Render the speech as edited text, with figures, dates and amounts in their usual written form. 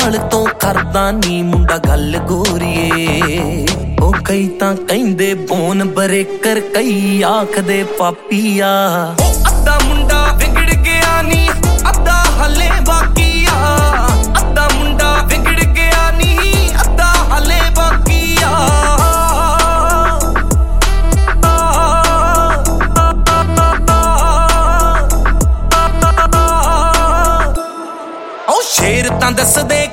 ਨਾਲ ਤੋਂ ਕਰਦਾ ਨੀ ਮੁੰਡਾ ਗੱਲ ਗੋਰੀਏ ਉਹ ਕਈ ਤਾਂ ਕਹਿੰਦੇ ਬੋਨ ਬਰੇਕਰ ਕਈ ਆਖਦੇ ਪਾਪੀਆ ਉਹ ਅੱਧਾ ਮੁੰਡਾ ਵਿਗੜ ਗਿਆ ਨੀ ਅੱਧਾ ਹਲੇ ਬਾਕੀ ਆ ਅੱਧਾ ਮੁੰਡਾ ਵਿਗੜ ਗਿਆ ਨੀ ਅੱਧਾ ਹਲੇ ਬਾਕੀ ਆ ਉਹ ਸ਼ੇਰ ਤਾਂ ਦੱਸਦੇ